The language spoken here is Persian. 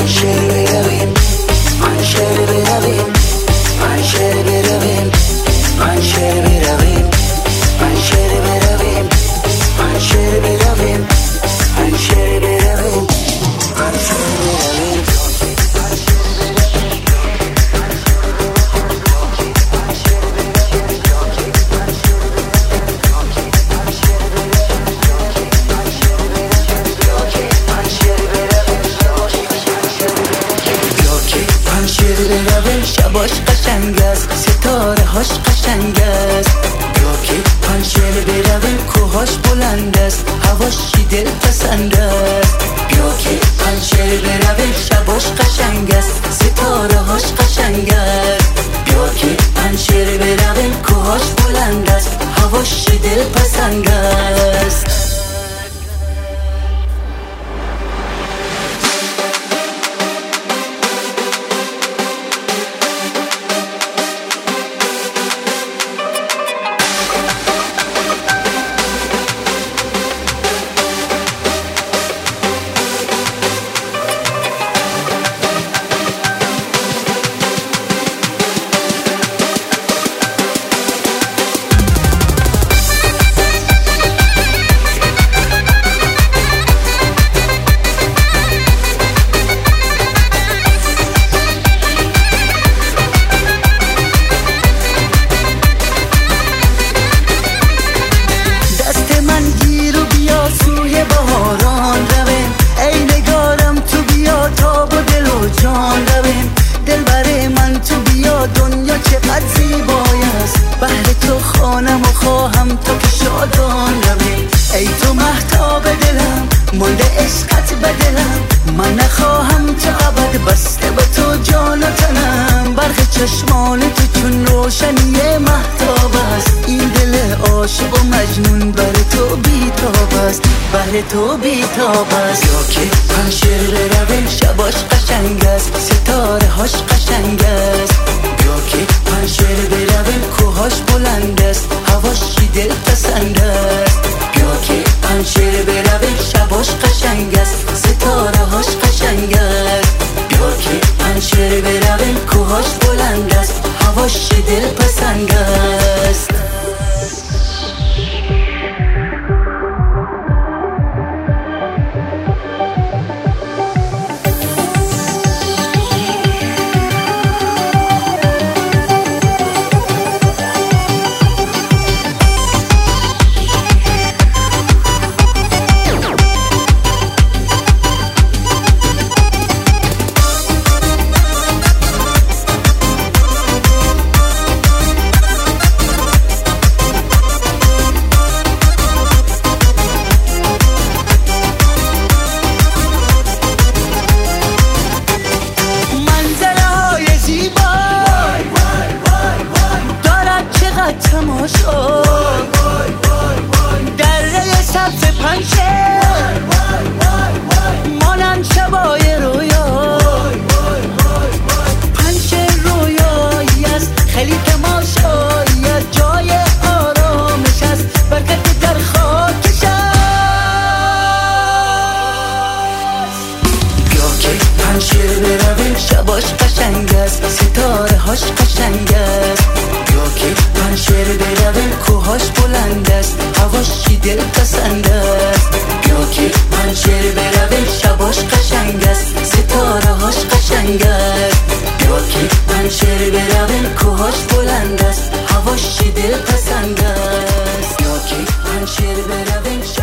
پنجره برویم، پنجره برویم، پنجره برویم، پنجره برویم، پنجره برویم، پنجره برویم، پنجره برویم، پنجره برویم. شباش قشنگ است، ستاره هاش قشنگ است. یا که پنجره برویم کوهاش بلند است، هواش دل پسند است. یا که پنجره برویم شباش قشنگ است، ستاره هاش قشنگ است. یا که پنجره برویم کوهاش بلند است، هواش دل پسند است. بهر تو خانم و خواهم تا که شادان رویم. ای تو مهتاب دلم، مانده عشقت به دلم. من نخواهم تا ابد بسته به تو جان و تنم. برق چشمان تو چون روشنی مهتاب است. این دل عاشق و مجنون بر تو بیتاب است، بر تو بیتاب است. یا که پنجره برویم شباش قشنگ است، ستاره هاش قشنگ است. یا که پنجره برویم کوهاش بلند است، هواش دل پسند است. یا که پنجره برویم شباش قشنگ است، ستاره هاش قشنگ است. یا که پنجره برویم کوهاش بلند است، هواش دل پسند است. تماشا دره سبز پنجه مانند شبای رویا. پنجه رویایی است، خیلی تماشایی است. جای آرامش است، برکت در خاکش است. یا که پنجره برویم شباش قشنگ است، ستاره هاش قشنگ است. یا که پنجره برویم کوهاش بلند است، هواش دل پسند است. یا که پنجره برویم شباش قشنگ است، ستاره هاش قشنگ است. یا که پنجره برویم کوهاش بلند است، هواش دل پسند است. یا که پنجره برویم